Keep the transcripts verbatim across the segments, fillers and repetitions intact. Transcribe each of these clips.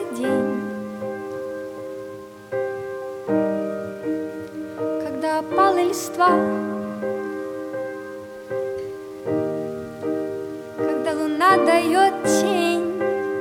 день, когда опала листва, когда луна дает тень,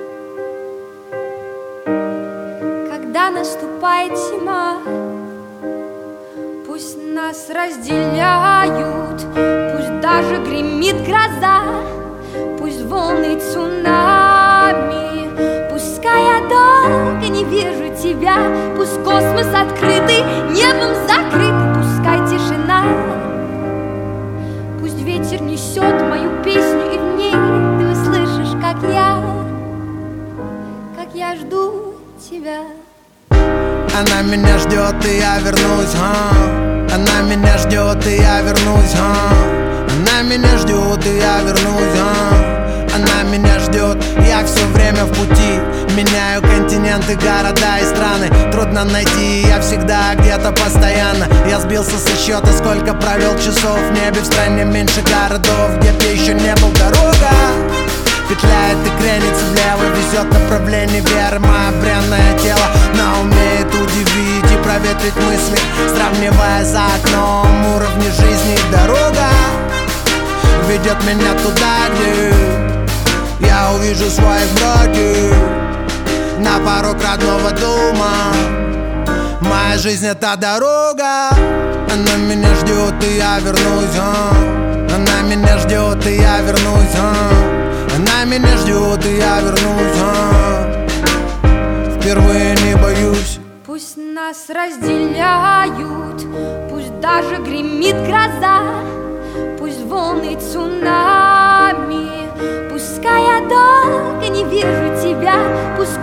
когда наступает зима. Пусть нас разделяют, пусть даже гремит гроза, пусть волны цунами, пускай я долго не вижу тебя, пусть космос открытый, небом закрыт, пускай тишина, пусть ветер несет мою песню, и в ней ты услышишь, как я, как я жду тебя. Она меня ждет, и я вернусь, а? Она меня ждет, и я вернусь, а? Она меня ждет, и я вернусь, а? Она меня ждет, я все время в пути. Меняю континенты, города и страны. Трудно найти, я всегда где-то постоянно. Я сбился со счета, сколько провел часов в небе. В стране меньше городов, где б я еще не был. Дорога петляет и кренится влево, везет направление веры. Мое бренное тело на умеет удивить и проветрить мысли, сравнивая за окном уровни жизни. Дорога ведет меня туда, где я увижу своих братьев на порог родного дома. Моя жизнь — это дорога. Она меня ждет, и я вернусь, а? Она меня ждет, и я вернусь, а? Она меня ждет, и я вернусь, а? Впервые не боюсь. Пусть нас разделяют, пусть даже гремит гроза, пусть волны цунами, пускай я долго не вижу тебя, пусть